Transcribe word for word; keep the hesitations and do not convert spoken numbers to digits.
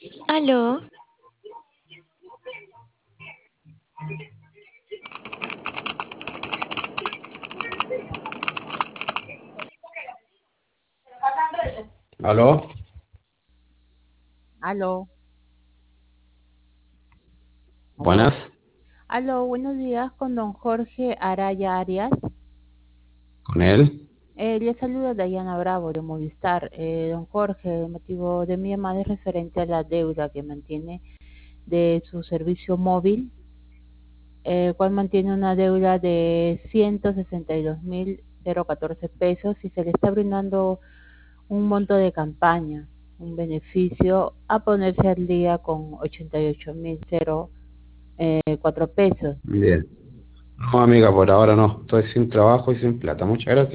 Aló, ¿Aló? Aló, aló, Buenas, aló, buenos días con don Jorge Araya Arias. con él. Eh, le saluda Dayana Bravo de Movistar. Eh, don Jorge, el motivo de mi llamada es referente a la deuda que mantiene de su servicio móvil, el cual mantiene una deuda de ciento sesenta y dos mil catorce pesos y se le está brindando un monto de campaña, un beneficio a ponerse al día con ochenta y ocho mil cuatro pesos. Bien. No, amiga, por ahora no. Estoy sin trabajo y sin plata. Muchas gracias.